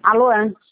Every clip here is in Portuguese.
Alô?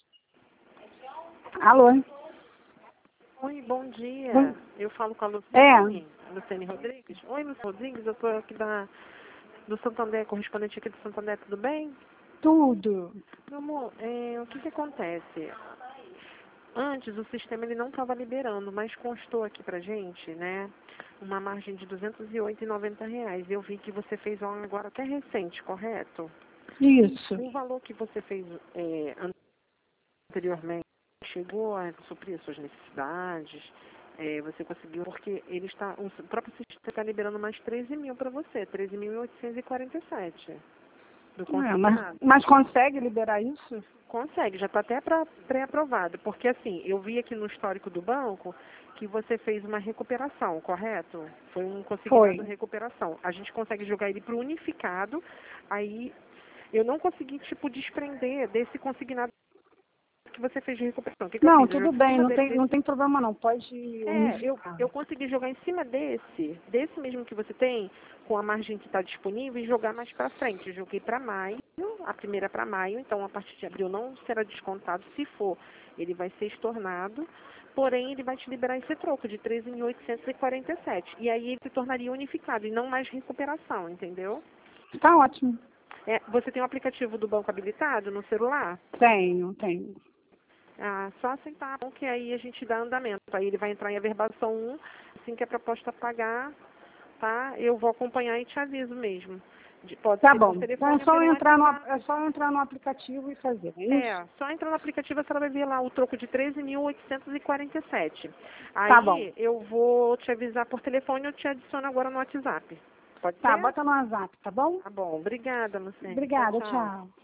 Alô? Oi, bom dia. Oi. Eu falo com a É. Luciene Rodrigues. Oi, Luciene Rodrigues, eu estou aqui do Santander, correspondente aqui do Santander, tudo bem? Tudo. Meu amor, o que acontece? Antes o sistema ele não estava liberando, mas constou aqui pra gente, né, uma margem de R$ 208,90. Eu vi que você fez uma agora até recente, correto? Isso. O valor que você fez anteriormente chegou a suprir as suas necessidades? Você conseguiu, porque o próprio sistema está liberando mais 13 mil para você, 13.847 do consignado. Mas consegue liberar isso? Consegue, já está até pré-aprovado, porque assim, eu vi aqui no histórico do banco que você fez uma recuperação, correto? Foi um consignado de recuperação. A gente consegue jogar ele para o unificado, aí eu não consegui, desprender desse consignado que você fez de recuperação. O que Não, eu fiz? tudo bem, não tem problema não, pode unificar. Eu consegui jogar em cima desse mesmo que você tem, com a margem que está disponível, e jogar mais para frente. Eu joguei para maio, a primeira para maio, então a partir de abril não será descontado. Se for, ele vai ser estornado, porém ele vai te liberar esse troco de 13.847. E aí ele se tornaria unificado e não mais recuperação, entendeu? Tá ótimo. Você tem o aplicativo do banco habilitado no celular? Tenho. Só aceitar, que aí a gente dá andamento. Aí ele vai entrar em averbação 1, assim que a proposta pagar, tá? Eu vou acompanhar e te aviso mesmo. Pode Tá ser bom. por Então telefone ou pelo é só entrar no aplicativo e fazer, é isso? Só entrar no aplicativo, a senhora vai ver lá o troco de 13.847. Tá bom. Aí eu vou te avisar por telefone, eu te adiciono agora no WhatsApp. Pode Tá, ser? bota no WhatsApp, tá bom? Tá bom. Obrigada, Luciene. Obrigada, Tchau. tchau.